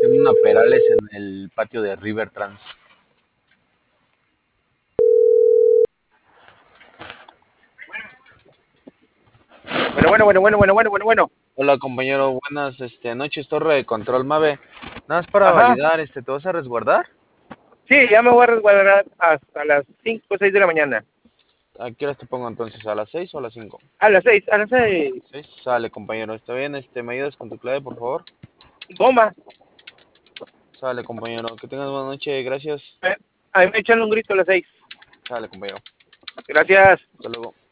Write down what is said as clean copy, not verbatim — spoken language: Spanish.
haciendo una Perales en el patio de River Trans. Bueno. Hola compañero, buenas noches, Torre de Control Mave. Nada más para Ajá. validar, ¿te vas a resguardar? Sí, ya me voy a resguardar hasta las 5 o 6 de la mañana. ¿A qué horas te pongo entonces? ¿A las 6 o a las 5? A las 6, a las 6. 6, sale compañero, ¿está bien? ¿Me ayudas con tu clave, por favor? Bomba. Sale compañero, que tengas buena noche, gracias. A mí me echan un grito a las 6. Sale compañero, Gracias. hasta luego.